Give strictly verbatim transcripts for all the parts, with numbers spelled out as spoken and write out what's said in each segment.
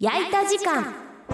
焼いた時間。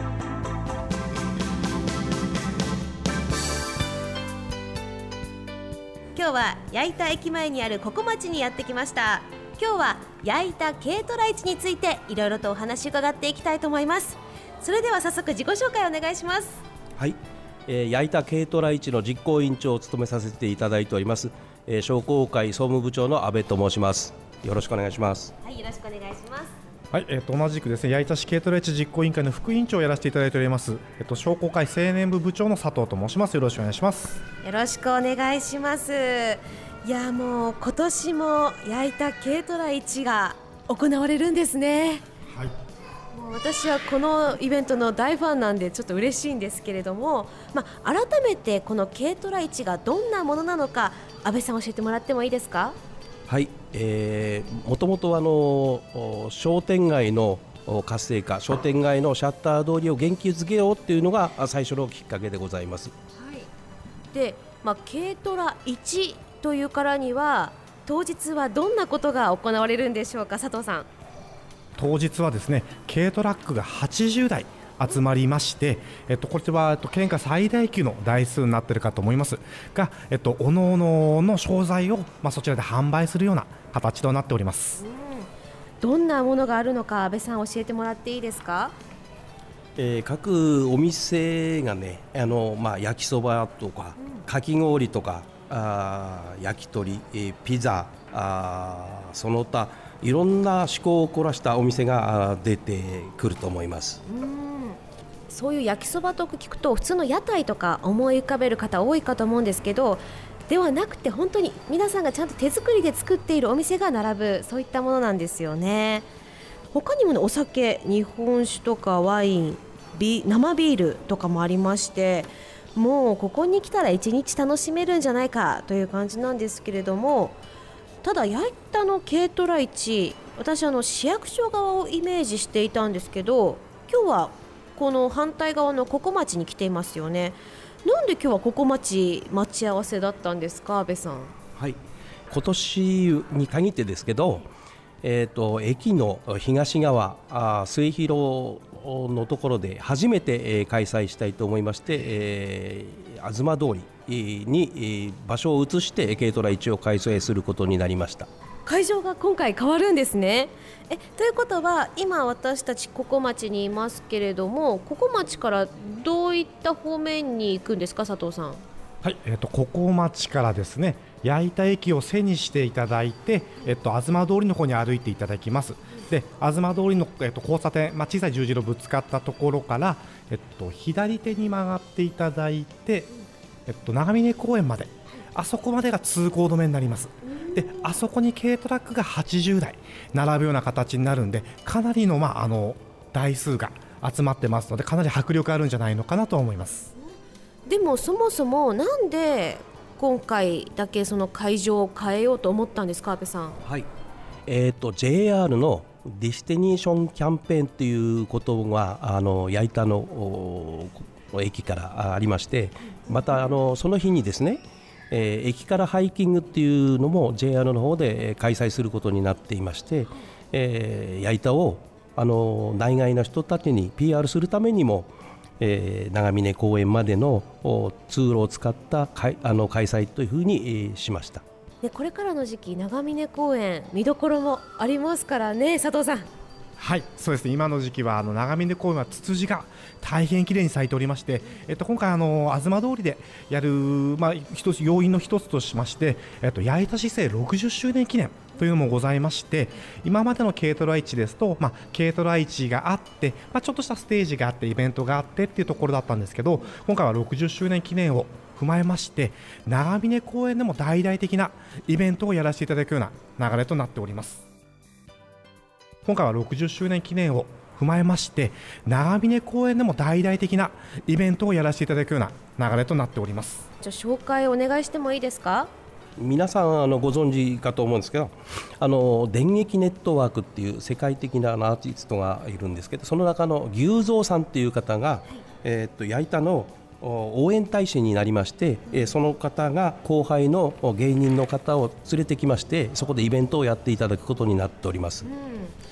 今日は矢板駅前にあるここ町にやってきました。今日は矢板軽トラ市についていろいろとお話伺っていきたいと思います。それでは早速自己紹介お願いします。 はい、えー、矢板軽トラ市の実行委員長を務めさせていただいております、えー、商工会総務部長の阿部と申します。よろしくお願いします。 はい、よろしくお願いします。 はい、えー、と同じくですね、矢板市軽トラ市実行委員会の副委員長をやらせていただいております、えー、と商工会青年部部長の佐藤と申します。よろしくお願いします。 よろしくお願いします。いやもう今年も矢板軽トラ市が行われるんですね。 はい、 もう私はこのイベントの大ファンなんでちょっと嬉しいんですけれども、まあ、改めてこの軽トラ市がどんなものなのか安倍さん教えてもらってもいいですか？ はい、えー、もともとあの商店街の活性化、商店街のシャッター通りを元気づけようっていうのが最初のきっかけでございます。 はい、で、まあ、軽トラ市というからには当日はどんなことが行われるんでしょうか？佐藤さん。 当日はですね、軽トラックがはちじゅうだい集まりまして、えっと、これは、えっと、県下最大級の台数になっているかと思いますが、えっと、おのおのの商材を、まあ、そちらで販売するような形となっております。 うん、どんなものがあるのか安倍さん教えてもらっていいですか？ えー、各お店がね、あの、まあ、焼きそばとか、うん、かき氷とかあ焼き鳥、えー、ピザあその他いろんな趣向を凝らしたお店が出てくると思います。 うん、そういう焼きそばと聞くと普通の屋台とか思い浮かべる方多いかと思うんですけど、ではなくて本当に皆さんがちゃんと手作りで作っているお店が並ぶ、そういったものなんですよね。他にも、ね、お酒、日本酒とかワイン、ビ生ビールとかもありまして、もうここに来たら一日楽しめるんじゃないかという感じなんですけれども、ただ矢板の軽トラ市、私あの市役所側をイメージしていたんですけど、今日はこの反対側のここ町に来ていますよね。なんで今日はここ町待ち合わせだったんですか、安倍さん。 はい、今年に限ってですけど、えー、と駅の東側あ末広のところで初めて、えー、開催したいと思いまして、えー、東通りに、えー、場所を移して軽トラ市を開催することになりました。 会場が今回変わるんですね。えということは今私たちここ町にいますけれども、ここ町からどういった方面に行くんですか、佐藤さん。 はい、えー、とここ町からですね、矢板駅を背にしていただいて、えっと、東通りの方に歩いていただきます。で、東通りの、えっと、交差点、まあ、小さい十字路ぶつかったところから、えっと、左手に曲がっていただいて、えっと、長峰公園まで、あそこまでが通行止めになります。で、あそこに軽トラックがはちじゅうだい並ぶような形になるんで、かなりの、まあ、あの台数が集まってますので、かなり迫力あるんじゃないのかなと思います。 でもそもそもなんで今回だけその会場を変えようと思ったんですか、安倍さん。 はい、えー、と ジェイアール のディスティネーションキャンペーンということがあの矢板の駅からありまして、またあのその日にですね、えー、駅からハイキングっていうのも ジェイアール の方で開催することになっていまして、えー、矢板をあの内外の人たちに ピーアール するためにも、えー、長峰公園までの通路を使ったかいあの開催というふうに、えー、しました。 で、これからの時期長峰公園見どころもありますからね、佐藤さん。 はい、そうですね、今の時期はあの長峰公園はツツジが大変綺麗に咲いておりまして、えっと、今回あの東通りでやる、まあ、一つ要因の一つとしまして、えっと、矢板市政ろくじゅっしゅうねん記念というのもございまして、今までの軽トラ市ですと、まあ、軽トラ市があって、まあ、ちょっとしたステージがあってイベントがあってっていうところだったんですけど、今回はろくじゅっしゅうねん記念を踏まえまして、長峰公園でも大々的なイベントをやらせていただくような流れとなっております。今回はろくじゅっしゅうねん記念を踏まえまして、長峰公園でも大々的なイベントをやらせていただくような流れとなっております。 じゃあ紹介お願いしてもいいですか？ 皆さんあのご存知かと思うんですけど、あの電撃ネットワークっていう世界的なアーティストがいるんですけど、その中の牛蔵さんっていう方が、はい、えー、っと矢板の応援大使になりまして、えー、その方が後輩の芸人の方を連れてきまして、そこでイベントをやっていただくことになっております。 うん、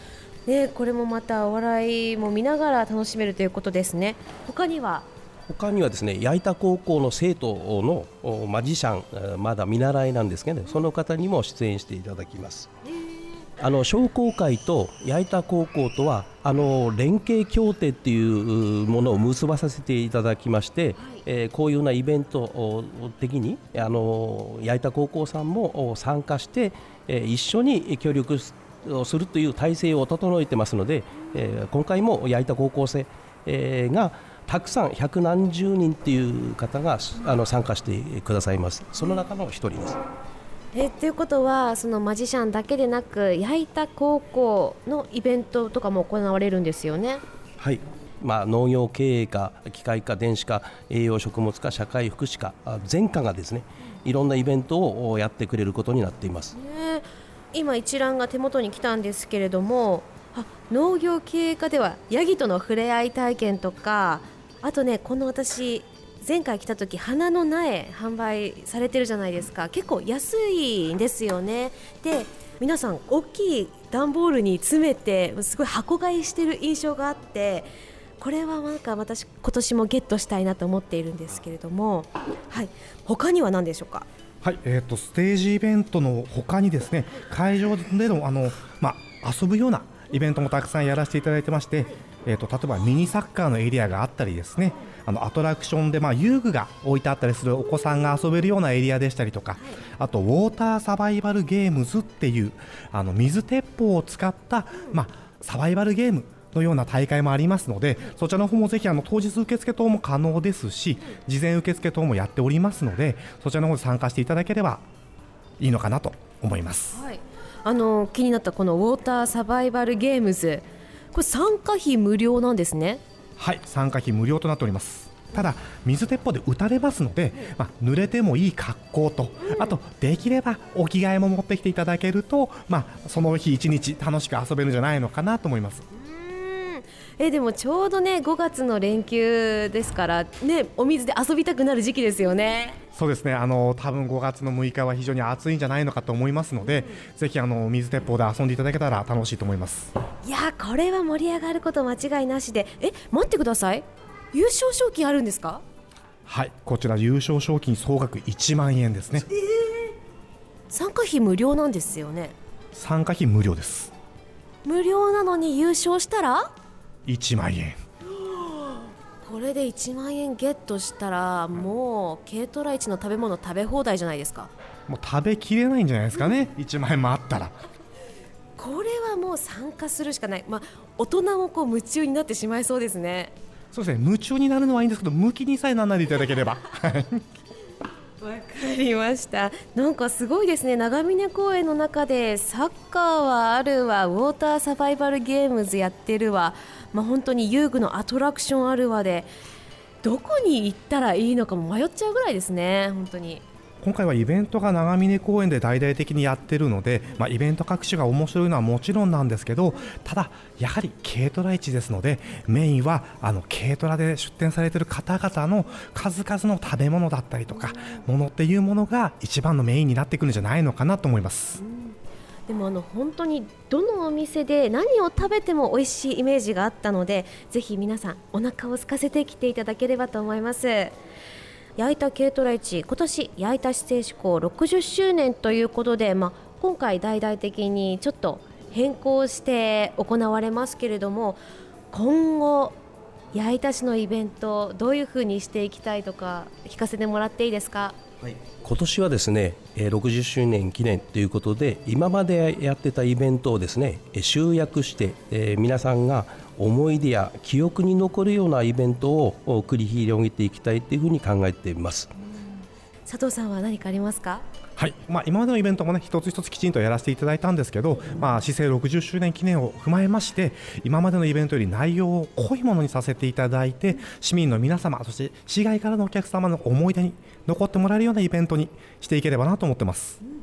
ね、これもまたお笑いも見ながら楽しめるということですね。他には他にはですね、矢板高校の生徒のマジシャン、まだ見習いなんですけど、ね、その方にも出演していただきます。あの商工会と矢板高校とはあの連携協定っていうものを結ばさせていただきまして、はい、えー、こういうようなイベント的にあの矢板高校さんも参加して、えー、一緒に協力をするという体制を整えてますので、えー、今回も矢板高校生、えー、がたくさん百何十人っていう方があの参加してくださいます。その中の一人です。 えということはそのマジシャンだけでなく矢板高校のイベントとかも行われるんですよね。 はい、まあ、農業経営科、機械科、電子科、栄養食物科、社会福祉科全科がですね、いろんなイベントをやってくれることになっています、 ね、今一覧が手元に来たんですけれども、あ、農業経営科ではヤギとの触れ合い体験とか、あとね、この私前回来た時花の苗販売されてるじゃないですか。結構安いんですよね。で、皆さん大きい段ボールに詰めてすごい箱買いしてる印象があって、これはなんか私今年もゲットしたいなと思っているんですけれども、はい、他には何でしょうか。 はい、えーと、ステージイベントの他にですね、会場での、あの、まあ、遊ぶようなイベントもたくさんやらせていただいてまして、えーと、例えばミニサッカーのエリアがあったりですね、あのアトラクションで、まあ、遊具が置いてあったりするお子さんが遊べるようなエリアでしたりとか、あとウォーターサバイバルゲームズっていうあの水鉄砲を使った、まあ、サバイバルゲームのような大会もありますので、そちらの方もぜひあの当日受付等も可能ですし、事前受付等もやっておりますので、そちらの方で参加していただければいいのかなと思います、 はい、あの気になったこのウォーターサバイバルゲームズ、これ参加費無料なんですね。 はい、参加費無料となっております。ただ水鉄砲で撃たれますので、まあ、濡れてもいい格好と、あとできればお着替えも持ってきていただけると、まあ、その日一日楽しく遊べるんじゃないのかなと思います。 うん、えでもちょうどねごがつの連休ですからね、お水で遊びたくなる時期ですよね。 そうですね、あの多分ごがつのむいかは非常に暑いんじゃないのかと思いますので、ぜひあの水鉄砲で遊んでいただけたら楽しいと思います。 いや、これは盛り上がること間違いなしで。え、待ってください、優勝賞金あるんですか。 はい、こちら優勝賞金総額いちまんえんですね。 えー、参加費無料なんですよね。 参加費無料です。 無料なのに優勝したらいちまんえん。 これでいちまんえんゲットしたらもう軽トラ市の食べ物食べ放題じゃないですか。 もう食べきれないんじゃないですかね、いちまんえんもあったら。 これはもう参加するしかない、まあ、大人もこう夢中になってしまいそうですね。 そうですね、夢中になるのはいいんですけど、向きにさえならないでいただければ。 わかりました。なんかすごいですね。長峰公園の中でサッカーはあるわ、ウォーターサバイバルゲームズやってるわ、まあ、本当に遊具のアトラクションあるわで、どこに行ったらいいのかも迷っちゃうぐらいですね。本当に今回はイベントが長峰公園で大々的にやってるので、まあ、イベント各種が面白いのはもちろんなんですけど、ただやはり軽トラ市ですので、メインはあの軽トラで出店されている方々の数々の食べ物だったりとかものっていうものが一番のメインになってくるんじゃないのかなと思います。 でもあの本当にどのお店で何を食べても美味しいイメージがあったので、ぜひ皆さんお腹を空かせてきていただければと思います。矢板軽トラ市、今年矢板市政施行ろくじゅっしゅうねんということで、まあ、今回大々的にちょっと変更して行われますけれども、今後矢板市のイベントどういうふうにしていきたいとか聞かせてもらっていいですか。 はい、今年はですねろくじゅっしゅうねん記念ということで、今までやってたイベントをですね集約して、えー、皆さんが思い出や記憶に残るようなイベントを繰り広げていきたいというふうに考えています。 佐藤さんは何かありますか。 はい、まあ、今までのイベントもね一つ一つきちんとやらせていただいたんですけど、まあ、市政ろくじゅっしゅうねん記念を踏まえまして、今までのイベントより内容を濃いものにさせていただいて、市民の皆様、そして市外からのお客様の思い出に残ってもらえるようなイベントにしていければなと思ってます。